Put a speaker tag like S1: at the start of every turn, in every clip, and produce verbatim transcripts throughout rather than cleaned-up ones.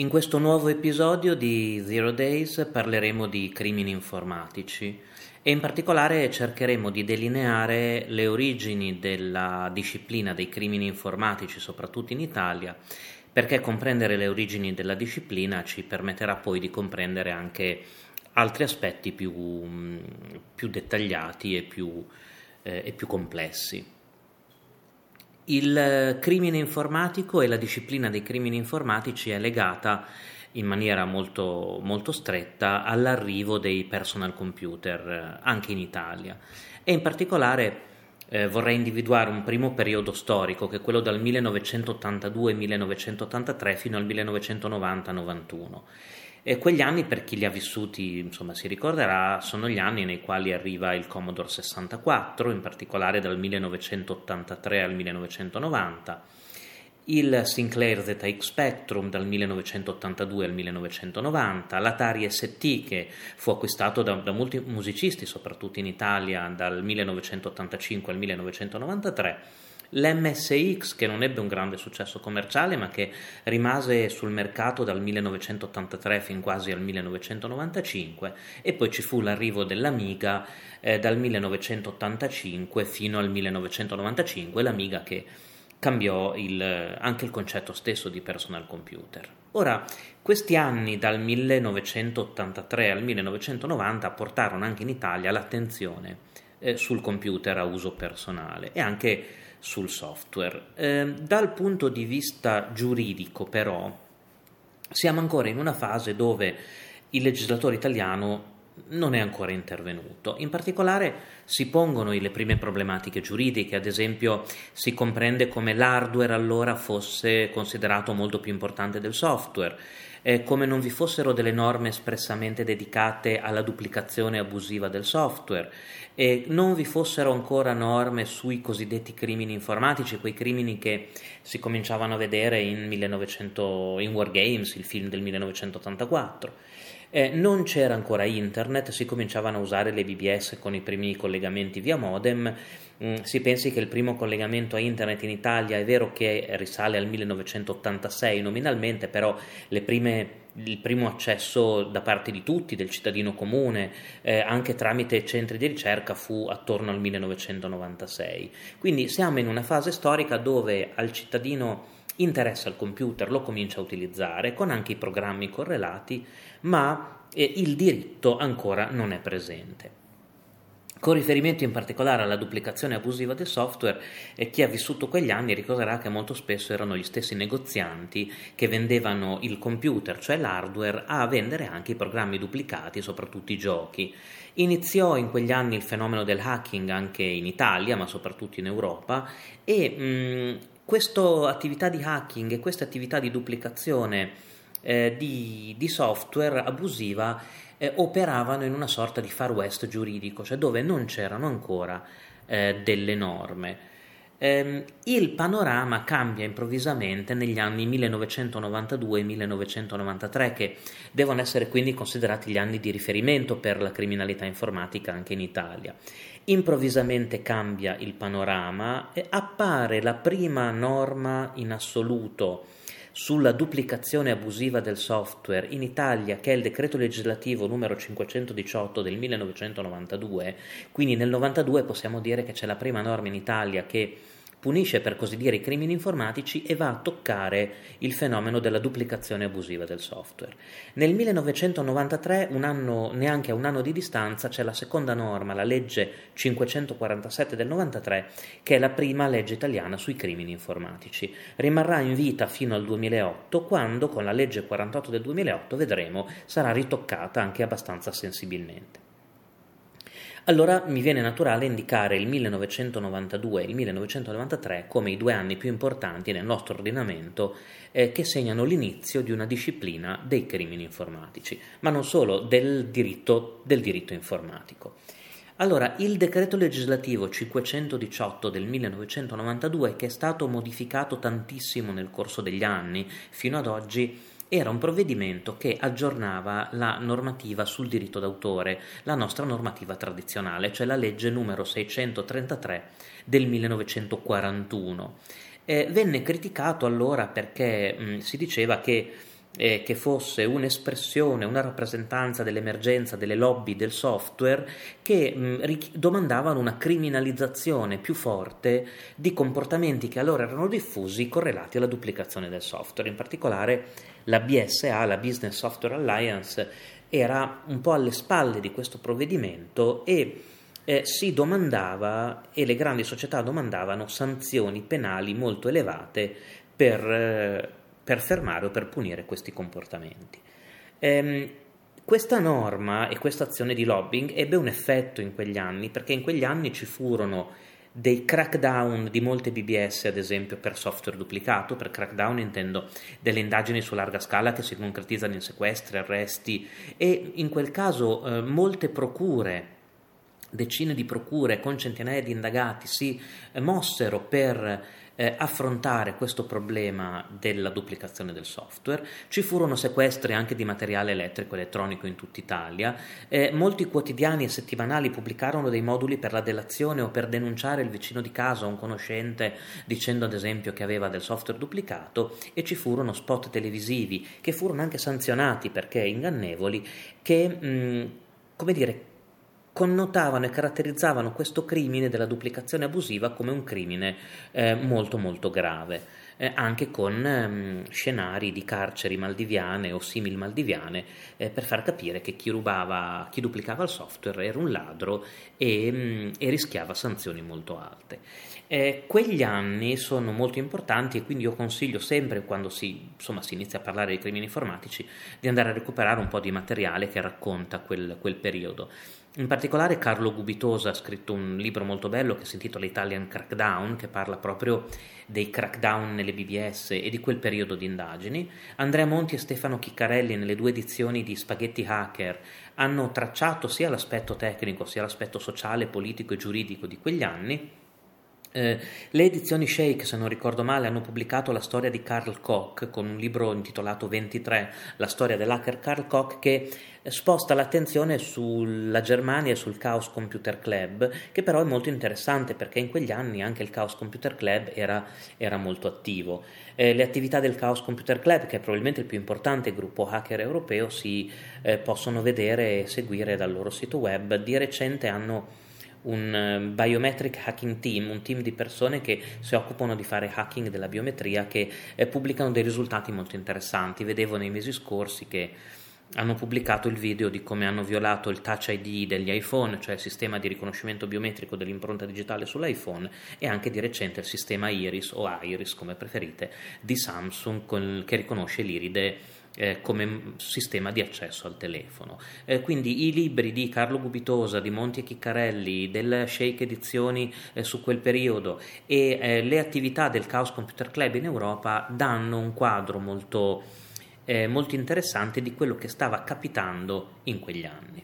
S1: In questo nuovo episodio di Zero Days parleremo di crimini informatici e in particolare cercheremo di delineare le origini della disciplina dei crimini informatici, soprattutto in Italia, perché comprendere le origini della disciplina ci permetterà poi di comprendere anche altri aspetti più, più dettagliati e più, eh, e più complessi. Il crimine informatico e la disciplina dei crimini informatici è legata in maniera molto, molto stretta all'arrivo dei personal computer anche in Italia e in particolare eh, vorrei individuare un primo periodo storico che è quello dal millenovecentottantadue-millenovecentottantatré fino al millenovecentonovanta novantuno. E quegli anni, per chi li ha vissuti, insomma, si ricorderà, sono gli anni nei quali arriva il Commodore sessantaquattro, in particolare dal millenovecentottantatré al millenovecentonovanta, il Sinclair Z X Spectrum dal millenovecentottantadue al millenovecentonovanta, l'Atari S T che fu acquistato da, da molti musicisti, soprattutto in Italia, dal millenovecentottantacinque al millenovecentonovantatré, l'M S X che non ebbe un grande successo commerciale ma che rimase sul mercato dal millenovecentottantatré fin quasi al millenovecentonovantacinque e poi ci fu l'arrivo dell'Amiga eh, dal millenovecentottantacinque fino al millenovecentonovantacinque, l'Amiga che cambiò il, anche il concetto stesso di personal computer. Ora, questi anni dal millenovecentottantatré al millenovecentonovanta portarono anche in Italia l'attenzione eh, sul computer a uso personale e anche sul software. Eh, dal punto di vista giuridico, però, siamo ancora in una fase dove il legislatore italiano non è ancora intervenuto. In particolare si pongono le prime problematiche giuridiche, ad esempio si comprende come l'hardware allora fosse considerato molto più importante del software, eh, come non vi fossero delle norme espressamente dedicate alla duplicazione abusiva del software, e non vi fossero ancora norme sui cosiddetti crimini informatici, quei crimini che si cominciavano a vedere in, millenovecento, in War Games, il film del millenovecentottantaquattro. Eh, non c'era ancora internet, si cominciavano a usare le B B S con i primi collegamenti via modem. Mm, si pensi che il primo collegamento a internet in Italia è vero che risale al millenovecentottantasei nominalmente, però le prime, il primo accesso da parte di tutti, del cittadino comune, eh, anche tramite centri di ricerca, fu attorno al millenovecentonovantasei. Quindi siamo in una fase storica dove al cittadino interessa il computer, lo comincia a utilizzare con anche i programmi correlati, ma eh, il diritto ancora non è presente. Con riferimento in particolare alla duplicazione abusiva del software, eh, chi ha vissuto quegli anni ricorderà che molto spesso erano gli stessi negozianti che vendevano il computer, cioè l'hardware, a vendere anche i programmi duplicati, soprattutto i giochi. Iniziò in quegli anni il fenomeno del hacking anche in Italia, ma soprattutto in Europa, e mh, questa attività di hacking e questa attività di duplicazione eh, di, di software abusiva eh, operavano in una sorta di far west giuridico, cioè dove non c'erano ancora eh, delle norme. Eh, il panorama cambia improvvisamente negli anni millenovecentonovantadue e millenovecentonovantatré, che devono essere quindi considerati gli anni di riferimento per la criminalità informatica anche in Italia. Improvvisamente cambia il panorama e appare la prima norma in assoluto sulla duplicazione abusiva del software in Italia, che è il decreto legislativo numero cinquecentodiciotto del millenovecentonovantadue. Quindi nel novantadue possiamo dire che c'è la prima norma in Italia che punisce, per così dire, i crimini informatici e va a toccare il fenomeno della duplicazione abusiva del software. Nel millenovecentonovantatré, un anno, neanche a un anno di distanza, c'è la seconda norma, la legge cinquecentoquarantasette del novantatré, che è la prima legge italiana sui crimini informatici. Rimarrà in vita fino al duemilaotto, quando con la legge quarantotto del duemilaotto, vedremo, sarà ritoccata anche abbastanza sensibilmente. Allora mi viene naturale indicare il millenovecentonovantadue e il millenovecentonovantatré come i due anni più importanti nel nostro ordinamento eh, che segnano l'inizio di una disciplina dei crimini informatici, ma non solo, del diritto, del diritto informatico. Allora, il decreto legislativo cinquecentodiciotto del millenovecentonovantadue, che è stato modificato tantissimo nel corso degli anni, fino ad oggi, era un provvedimento che aggiornava la normativa sul diritto d'autore, la nostra normativa tradizionale, cioè la legge numero seicentotrentatré del millenovecentoquarantuno. Eh, venne criticato allora perché mh, si diceva che eh, che fosse un'espressione, una rappresentanza dell'emergenza delle lobby del software che mh, richi- domandavano una criminalizzazione più forte di comportamenti che allora erano diffusi correlati alla duplicazione del software. In particolare la B S A, la Business Software Alliance, era un po' alle spalle di questo provvedimento e eh, si domandava, e le grandi società domandavano, sanzioni penali molto elevate per, eh, per fermare o per punire questi comportamenti. Ehm, questa norma e questa azione di lobbying ebbe un effetto in quegli anni, perché in quegli anni ci furono dei crackdown di molte B B S, ad esempio per software duplicato. Per crackdown intendo delle indagini su larga scala che si concretizzano in sequestri, arresti, e in quel caso eh, molte procure, decine di procure con centinaia di indagati si eh, mossero per eh, affrontare questo problema della duplicazione del software. Ci furono sequestri anche di materiale elettrico e elettronico in tutta Italia. Eh, molti quotidiani e settimanali pubblicarono dei moduli per la delazione o per denunciare il vicino di casa o un conoscente dicendo ad esempio che aveva del software duplicato, e ci furono spot televisivi che furono anche sanzionati perché ingannevoli, che mh, come dire connotavano e caratterizzavano questo crimine della duplicazione abusiva come un crimine eh, molto molto grave, eh, anche con ehm, scenari di carceri maldiviane o simil maldiviane, eh, per far capire che chi rubava, chi duplicava il software era un ladro e, mh, e rischiava sanzioni molto alte. Eh, quegli anni sono molto importanti, e quindi io consiglio sempre, quando si, insomma, si inizia a parlare di crimini informatici, di andare a recuperare un po' di materiale che racconta quel, quel periodo. In particolare Carlo Gubitosa ha scritto un libro molto bello che si intitola Italian Crackdown, che parla proprio dei crackdown nelle B B S e di quel periodo di indagini. Andrea Monti e Stefano Chiccarelli, nelle due edizioni di Spaghetti Hacker, hanno tracciato sia l'aspetto tecnico sia l'aspetto sociale, politico e giuridico di quegli anni. Eh, le edizioni Shake, se non ricordo male, hanno pubblicato la storia di Karl Koch con un libro intitolato ventitré, la storia dell'hacker Karl Koch, che sposta l'attenzione sulla Germania e sul Chaos Computer Club, che però è molto interessante perché in quegli anni anche il Chaos Computer Club era, era molto attivo. Eh, le attività del Chaos Computer Club, che è probabilmente il più importante gruppo hacker europeo, si eh, possono vedere e seguire dal loro sito web. Di recente hanno un biometric hacking team, un team di persone che si occupano di fare hacking della biometria, che eh, pubblicano dei risultati molto interessanti. Vedevo nei mesi scorsi che hanno pubblicato il video di come hanno violato il Touch I D degli iPhone, cioè il sistema di riconoscimento biometrico dell'impronta digitale sull'iPhone, e anche di recente il sistema Iris o Iris, come preferite, di Samsung, con, che riconosce l'iride Eh, come sistema di accesso al telefono. Eh, quindi i libri di Carlo Gubitosa, di Monti e Chiccarelli, delle Shake Edizioni eh, su quel periodo, e eh, le attività del Chaos Computer Club in Europa danno un quadro molto, eh, molto interessante di quello che stava capitando in quegli anni.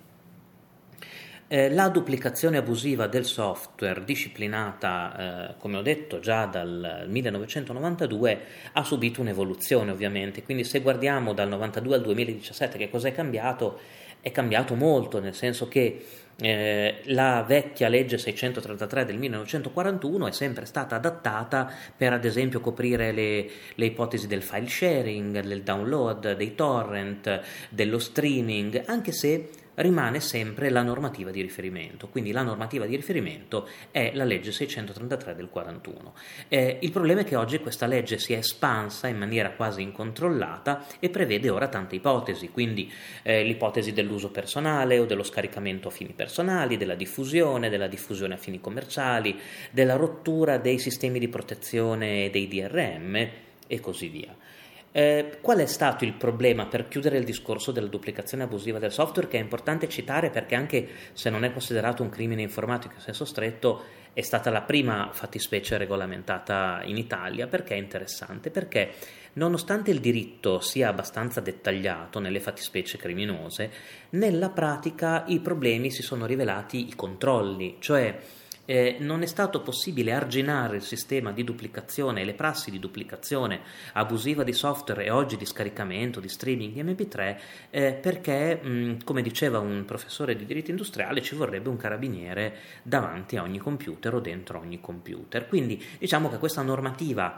S1: Eh, la duplicazione abusiva del software, disciplinata, eh, come ho detto, già dal millenovecentonovantadue, ha subito un'evoluzione ovviamente. Quindi se guardiamo dal novantadue al duemiladiciassette che cosa è cambiato, è cambiato molto, nel senso che eh, la vecchia legge seicentotrentatré del millenovecentoquarantuno è sempre stata adattata per, ad esempio, coprire le, le ipotesi del file sharing, del download, dei torrent, dello streaming, anche se rimane sempre la normativa di riferimento. Quindi la normativa di riferimento è la legge seicentotrentatré del quarantuno. Eh, il problema è che oggi questa legge si è espansa in maniera quasi incontrollata e prevede ora tante ipotesi, quindi eh, l'ipotesi dell'uso personale o dello scaricamento a fini personali, della diffusione, della diffusione a fini commerciali, della rottura dei sistemi di protezione dei D R M e così via. Eh, qual è stato il problema, per chiudere il discorso della duplicazione abusiva del software, che è importante citare perché anche se non è considerato un crimine informatico in senso stretto è stata la prima fattispecie regolamentata in Italia? Perché è interessante? Perché nonostante il diritto sia abbastanza dettagliato nelle fattispecie criminose, nella pratica i problemi si sono rivelati i controlli, cioè Eh, non è stato possibile arginare il sistema di duplicazione e le prassi di duplicazione abusiva di software e oggi di scaricamento, di streaming di M P tre, eh, perché, mh, come diceva un professore di diritto industriale, ci vorrebbe un carabiniere davanti a ogni computer o dentro ogni computer. Quindi diciamo che questa normativa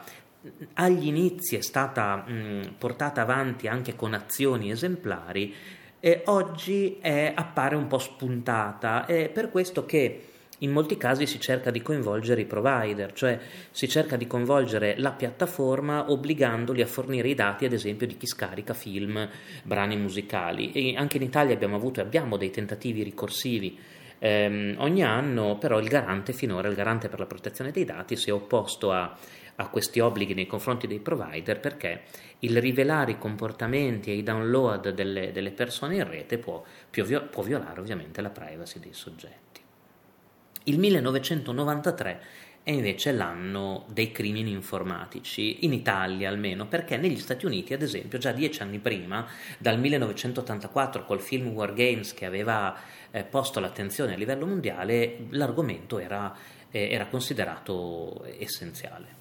S1: agli inizi è stata mh, portata avanti anche con azioni esemplari, e oggi è, appare un po' spuntata, è per questo che in molti casi si cerca di coinvolgere i provider, cioè si cerca di coinvolgere la piattaforma obbligandoli a fornire i dati, ad esempio, di chi scarica film, brani musicali. E anche in Italia abbiamo avuto e abbiamo dei tentativi ricorsivi ehm, ogni anno, però il garante finora, il garante per la protezione dei dati, si è opposto a, a questi obblighi nei confronti dei provider, perché il rivelare i comportamenti e i download delle, delle persone in rete può, può violare ovviamente la privacy dei soggetti. Il millenovecentonovantatré è invece l'anno dei crimini informatici, in Italia almeno, perché negli Stati Uniti, ad esempio, già dieci anni prima, dal millenovecentottantaquattro, col film War Games che aveva eh, posto l'attenzione a livello mondiale, l'argomento era, eh, era considerato essenziale.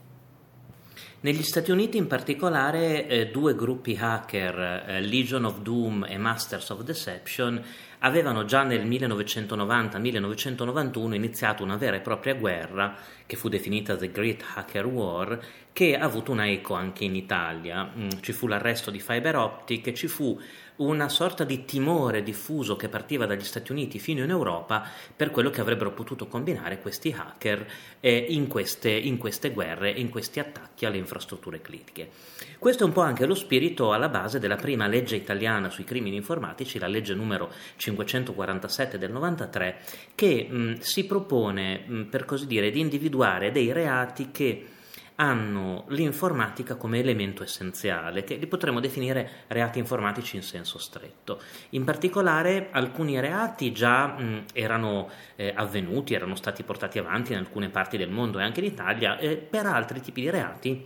S1: Negli Stati Uniti in particolare eh, due gruppi hacker, eh, Legion of Doom e Masters of Deception, avevano già nel millenovecentonovanta millenovecentonovantuno iniziato una vera e propria guerra che fu definita The Great Hacker War, che ha avuto una eco anche in Italia. Mm, ci fu l'arresto di Fiber Optic e ci fu una sorta di timore diffuso che partiva dagli Stati Uniti fino in Europa per quello che avrebbero potuto combinare questi hacker eh, in, queste, in queste guerre, in questi attacchi alle infrastrutture critiche. Questo è un po' anche lo spirito alla base della prima legge italiana sui crimini informatici, la legge numero cinquecentoquarantasette del novantatré, che mh, si propone, mh, per così dire, di individuare dei reati che hanno l'informatica come elemento essenziale, che li potremmo definire reati informatici in senso stretto. In particolare alcuni reati già mh, erano eh, avvenuti, erano stati portati avanti in alcune parti del mondo e anche in Italia, e per altri tipi di reati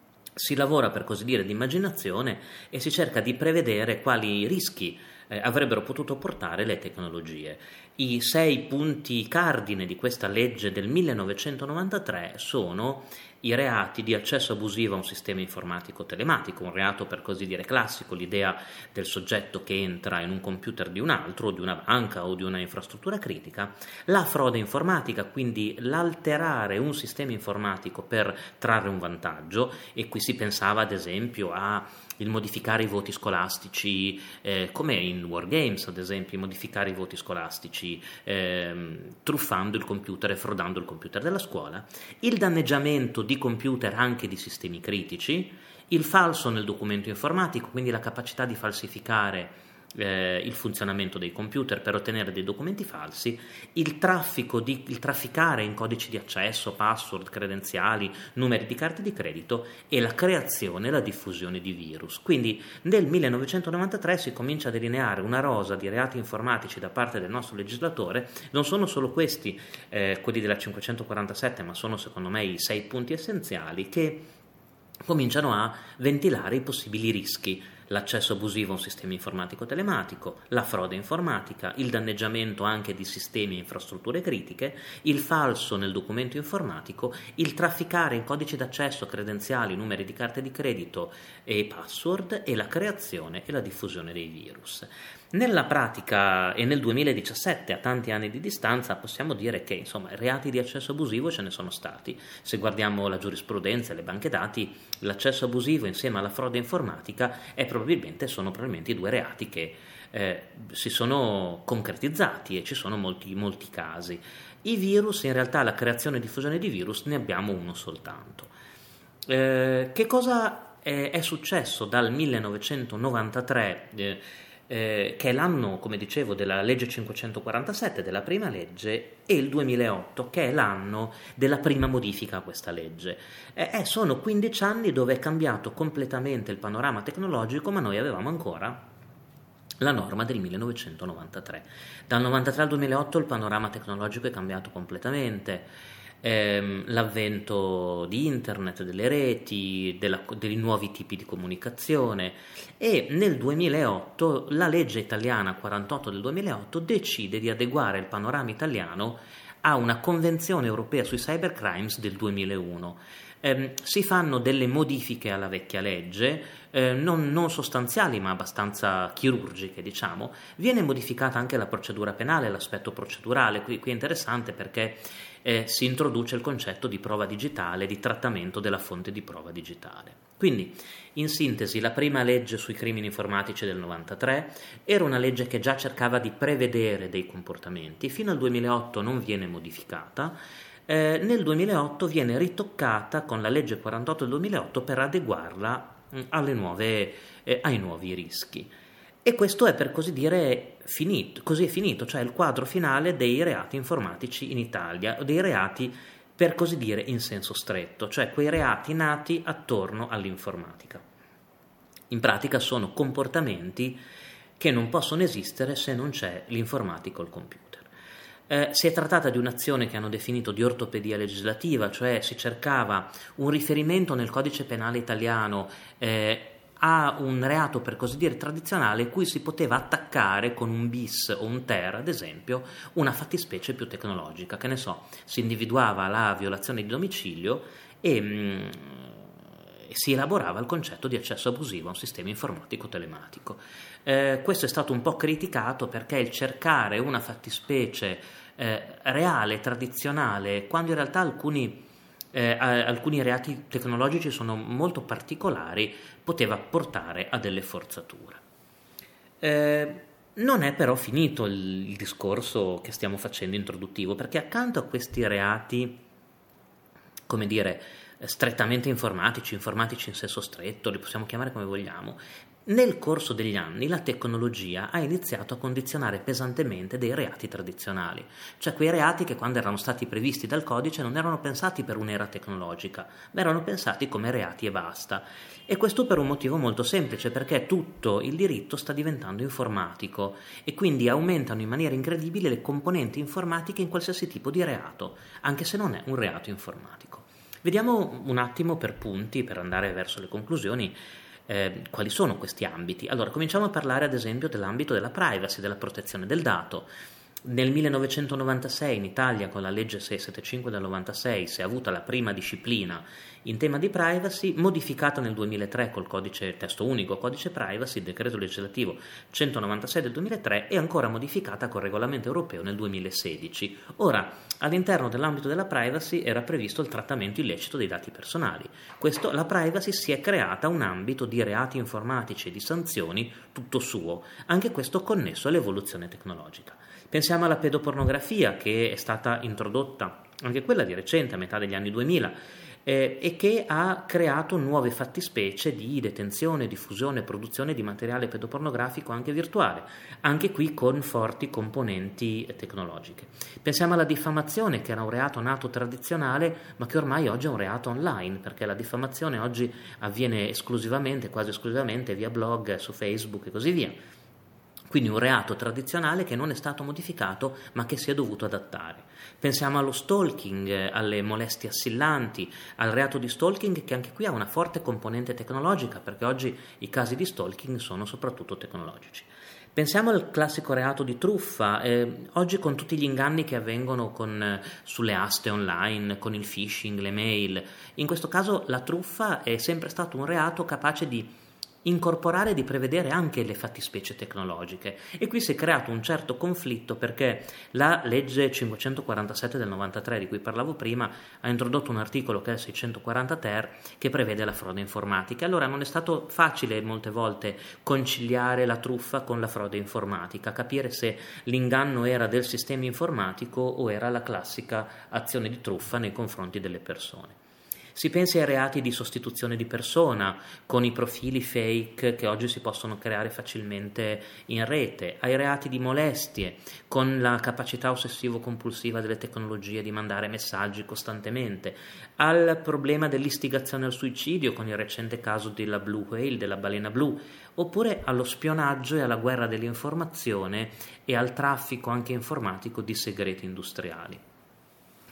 S1: si lavora, per così dire, di immaginazione e si cerca di prevedere quali rischi eh, avrebbero potuto portare le tecnologie. I sei punti cardine di questa legge del millenovecentonovantatré sono i reati di accesso abusivo a un sistema informatico telematico, un reato per così dire classico, l'idea del soggetto che entra in un computer di un altro, o di una banca o di una infrastruttura critica, la frode informatica, quindi l'alterare un sistema informatico per trarre un vantaggio, e qui si pensava ad esempio a il modificare i voti scolastici, eh, come in War Games ad esempio, modificare i voti scolastici eh, truffando il computer e frodando il computer della scuola, il danneggiamento di computer anche di sistemi critici, il falso nel documento informatico, quindi la capacità di falsificare Eh, il funzionamento dei computer per ottenere dei documenti falsi, il traffico di, il trafficare in codici di accesso, password, credenziali, numeri di carte di credito, e la creazione e la diffusione di virus. Quindi nel millenovecentonovantatré si comincia a delineare una rosa di reati informatici da parte del nostro legislatore. Non sono solo questi eh, quelli della cinquecentoquarantasette, ma sono secondo me i sei punti essenziali che cominciano a ventilare i possibili rischi: l'accesso abusivo a un sistema informatico telematico, la frode informatica, il danneggiamento anche di sistemi e infrastrutture critiche, il falso nel documento informatico, il trafficare in codici d'accesso, credenziali, numeri di carte di credito e password, e la creazione e la diffusione dei virus. Nella pratica e nel duemiladiciassette, a tanti anni di distanza, possiamo dire che insomma reati di accesso abusivo ce ne sono stati. Se guardiamo la giurisprudenza e le banche dati, l'accesso abusivo insieme alla frode informatica è probabilmente, sono probabilmente i due reati che eh, si sono concretizzati, e ci sono molti, molti casi. I virus, in realtà la creazione e diffusione di virus, ne abbiamo uno soltanto. Eh, che cosa è, è successo dal millenovecentonovantatré, eh, Eh, che è l'anno, come dicevo, della legge cinquecentoquarantasette, della prima legge, e il duemilaotto, che è l'anno della prima modifica a questa legge? Eh, eh, sono quindici anni dove è cambiato completamente il panorama tecnologico, ma noi avevamo ancora la norma del millenovecentonovantatré. Dal novantatré al duemilaotto il panorama tecnologico è cambiato completamente. Ehm, l'avvento di internet, delle reti, della, dei nuovi tipi di comunicazione, e nel duemilaotto la legge italiana quarantotto del duemilaotto decide di adeguare il panorama italiano a una convenzione europea sui cybercrimes del duemilauno. eh, si fanno delle modifiche alla vecchia legge, eh, non, non sostanziali ma abbastanza chirurgiche, diciamo. Viene modificata anche la procedura penale, l'aspetto procedurale. Qui, qui è interessante perché eh, si introduce il concetto di prova digitale, di trattamento della fonte di prova digitale. Quindi, in sintesi, la prima legge sui crimini informatici del novantatré era una legge che già cercava di prevedere dei comportamenti, fino al duemilaotto non viene modificata, eh, nel duemilaotto viene ritoccata con la legge quarantotto del duemilaotto per adeguarla mh, alle nuove, eh, ai nuovi rischi. E questo è, per così dire, finito, così è finito, cioè il quadro finale dei reati informatici in Italia, dei reati per così dire in senso stretto, cioè quei reati nati attorno all'informatica. In pratica sono comportamenti che non possono esistere se non c'è l'informatico o il computer. Eh, si è trattata di un'azione che hanno definito di ortopedia legislativa, cioè si cercava un riferimento nel codice penale italiano eh, a un reato per così dire tradizionale cui si poteva attaccare con un bis o un ter, ad esempio, una fattispecie più tecnologica. Che ne so, si individuava la violazione di domicilio e mh, si elaborava il concetto di accesso abusivo a un sistema informatico telematico. Eh, questo è stato un po' criticato perché il cercare una fattispecie eh, reale, tradizionale, quando in realtà alcuni Eh, alcuni reati tecnologici sono molto particolari, poteva portare a delle forzature. Eh, non è però finito il, il discorso che stiamo facendo introduttivo, perché accanto a questi reati, come dire, strettamente informatici, informatici in senso stretto, li possiamo chiamare come vogliamo, nel corso degli anni la tecnologia ha iniziato a condizionare pesantemente dei reati tradizionali, cioè quei reati che quando erano stati previsti dal codice non erano pensati per un'era tecnologica, ma erano pensati come reati e basta. E questo per un motivo molto semplice, perché tutto il diritto sta diventando informatico e quindi aumentano in maniera incredibile le componenti informatiche in qualsiasi tipo di reato, anche se non è un reato informatico. Vediamo un attimo per punti, per andare verso le conclusioni, Eh, quali sono questi ambiti. Allora, cominciamo a parlare ad esempio dell'ambito della privacy, della protezione del dato. Nel millenovecentonovantasei in Italia, con la legge seicentosettantacinque del novantasei, si è avuta la prima disciplina in tema di privacy, modificata nel duemilatré col codice testo unico, codice privacy, il decreto legislativo centonovantasei del duemilatré, e ancora modificata col regolamento europeo nel duemilasedici. Ora, all'interno dell'ambito della privacy era previsto il trattamento illecito dei dati personali. Questo, la privacy si è creata un ambito di reati informatici e di sanzioni tutto suo, anche questo connesso all'evoluzione tecnologica. Pensiamo alla pedopornografia, che è stata introdotta, anche quella di recente, a metà degli anni duemila, eh, e che ha creato nuove fattispecie di detenzione, diffusione e produzione di materiale pedopornografico anche virtuale, anche qui con forti componenti tecnologiche. Pensiamo alla diffamazione, che era un reato nato tradizionale, ma che ormai oggi è un reato online, perché la diffamazione oggi avviene esclusivamente, quasi esclusivamente, via blog, su Facebook e così via. Quindi un reato tradizionale che non è stato modificato ma che si è dovuto adattare. Pensiamo allo stalking, alle molestie assillanti, al reato di stalking, che anche qui ha una forte componente tecnologica, perché oggi i casi di stalking sono soprattutto tecnologici. Pensiamo al classico reato di truffa, eh, oggi con tutti gli inganni che avvengono con, eh, sulle aste online, con il phishing, le mail. In questo caso la truffa è sempre stato un reato capace di incorporare e di prevedere anche le fattispecie tecnologiche, e qui si è creato un certo conflitto, perché la legge cinquecentoquarantasette del novantatré di cui parlavo prima ha introdotto un articolo che è il seicentoquaranta ter che prevede la frode informatica. Allora non è stato facile molte volte conciliare la truffa con la frode informatica, capire se l'inganno era del sistema informatico o era la classica azione di truffa nei confronti delle persone. Si pensi ai reati di sostituzione di persona, con i profili fake che oggi si possono creare facilmente in rete, ai reati di molestie, con la capacità ossessivo-compulsiva delle tecnologie di mandare messaggi costantemente, al problema dell'istigazione al suicidio, con il recente caso della blue whale, della balena blu, oppure allo spionaggio e alla guerra dell'informazione e al traffico anche informatico di segreti industriali.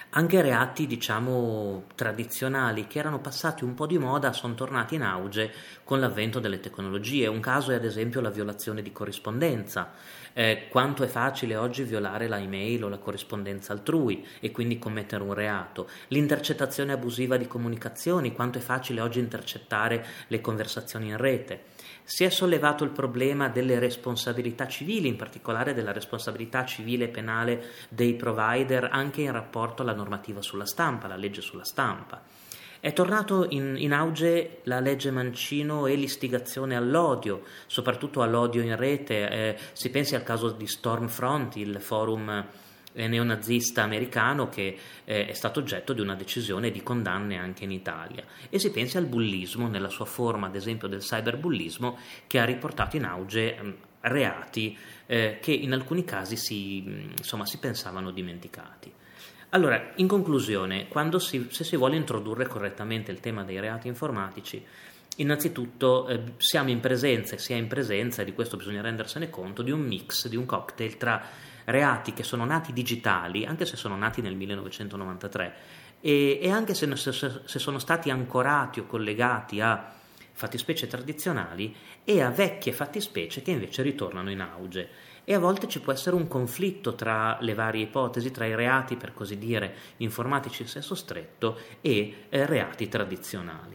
S1: Anche reati, diciamo, tradizionali che erano passati un po' di moda sono tornati in auge con l'avvento delle tecnologie. Un caso è ad esempio la violazione di corrispondenza. Eh, quanto è facile oggi violare la email o la corrispondenza altrui e quindi commettere un reato. L'intercettazione abusiva di comunicazioni, quanto è facile oggi intercettare le conversazioni in rete. Si è sollevato il problema delle responsabilità civili, in particolare della responsabilità civile e penale dei provider, anche in rapporto alla normativa sulla stampa, la legge sulla stampa. È tornato in, in auge la legge Mancino e l'istigazione all'odio, soprattutto all'odio in rete. Eh, si pensi al caso di Stormfront, il forum neonazista americano che eh, è stato oggetto di una decisione di condanne anche in Italia, e si pensi al bullismo nella sua forma, ad esempio del cyberbullismo, che ha riportato in auge mh, reati eh, che in alcuni casi si, mh, insomma, si pensavano dimenticati. Allora, in conclusione, quando si, se si vuole introdurre correttamente il tema dei reati informatici, innanzitutto eh, siamo in presenza, e si è in presenza, e di questo bisogna rendersene conto, di un mix, di un cocktail tra reati che sono nati digitali, anche se sono nati nel millenovecentonovantatré, e, e anche se, se, se sono stati ancorati o collegati a fattispecie tradizionali e a vecchie fattispecie che invece ritornano in auge. E a volte ci può essere un conflitto tra le varie ipotesi, tra i reati, per così dire, informatici in senso stretto e eh, reati tradizionali.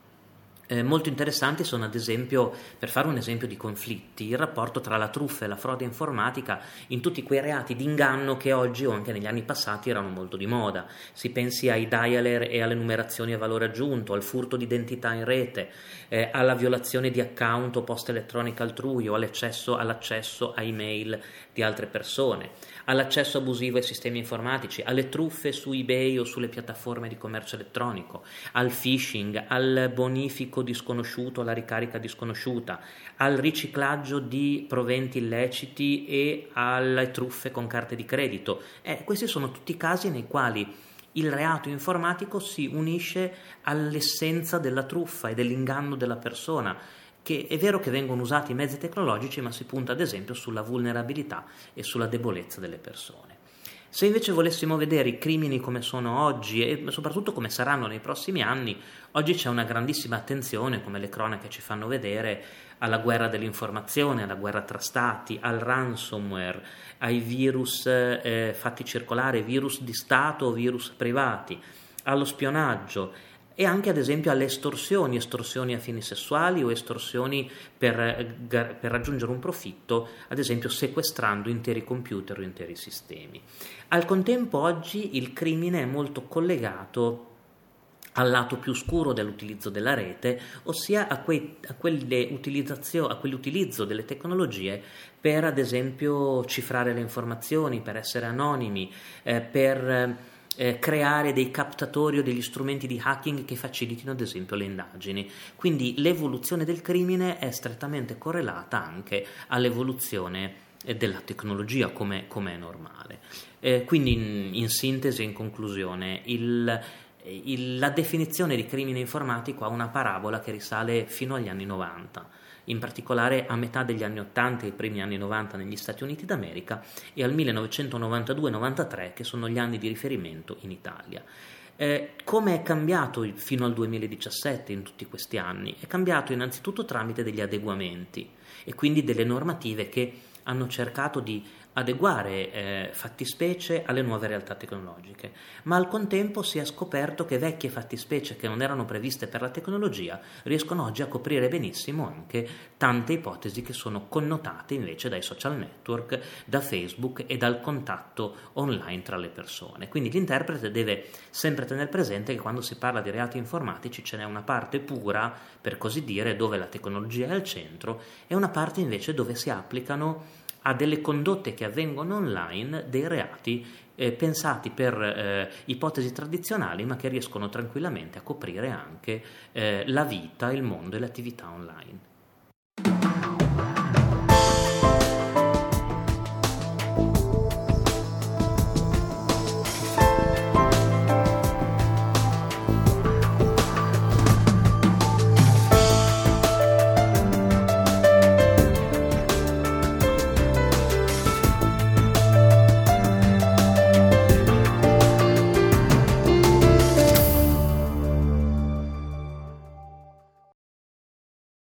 S1: Eh, molto interessanti sono, ad esempio, per fare un esempio di conflitti, il rapporto tra la truffa e la frode informatica in tutti quei reati di inganno che oggi o anche negli anni passati erano molto di moda. Si pensi ai dialer e alle numerazioni a valore aggiunto, al furto di identità in rete, eh, alla violazione di account o posta elettronica altrui o all'accesso, all'accesso a email di altre persone, all'accesso abusivo ai sistemi informatici, alle truffe su eBay o sulle piattaforme di commercio elettronico, al phishing, al bonifico disconosciuto, alla ricarica disconosciuta, al riciclaggio di proventi illeciti e alle truffe con carte di credito. Eh, questi sono tutti casi nei quali il reato informatico si unisce all'essenza della truffa e dell'inganno della persona, che è vero che vengono usati i mezzi tecnologici, ma si punta ad esempio sulla vulnerabilità e sulla debolezza delle persone. Se invece volessimo vedere i crimini come sono oggi e soprattutto come saranno nei prossimi anni, oggi c'è una grandissima attenzione, come le cronache ci fanno vedere, alla guerra dell'informazione, alla guerra tra stati, al ransomware, ai virus eh, fatti circolare, virus di Stato o virus privati, allo spionaggio e anche ad esempio alle estorsioni, estorsioni a fini sessuali o estorsioni per, per raggiungere un profitto, ad esempio sequestrando interi computer o interi sistemi. Al contempo oggi il crimine è molto collegato al lato più scuro dell'utilizzo della rete, ossia a, quei, a, quelle utilizzazione, a quell'utilizzo delle tecnologie per ad esempio cifrare le informazioni, per essere anonimi, eh, per Eh, creare dei captatori o degli strumenti di hacking che facilitino ad esempio le indagini. Quindi l'evoluzione del crimine è strettamente correlata anche all'evoluzione eh, della tecnologia, come è normale. Eh, quindi in, in sintesi, in conclusione, il, il, la definizione di crimine informatico ha una parabola che risale fino agli anni novanta, in particolare a metà degli anni ottanta e i primi anni novanta negli Stati Uniti d'America e al millenovecentonovantadue novantatré, che sono gli anni di riferimento in Italia. Eh, come è cambiato fino al duemiladiciassette in tutti questi anni? È cambiato innanzitutto tramite degli adeguamenti e quindi delle normative che hanno cercato di adeguare eh, fattispecie alle nuove realtà tecnologiche, ma al contempo si è scoperto che vecchie fattispecie che non erano previste per la tecnologia riescono oggi a coprire benissimo anche tante ipotesi che sono connotate invece dai social network, da Facebook e dal contatto online tra le persone. Quindi l'interprete deve sempre tenere presente che quando si parla di reati informatici ce n'è una parte pura, per così dire, dove la tecnologia è al centro, e una parte invece dove si applicano a delle condotte che avvengono online dei reati eh, pensati per eh, ipotesi tradizionali, ma che riescono tranquillamente a coprire anche eh, la vita, il mondo e le attività online.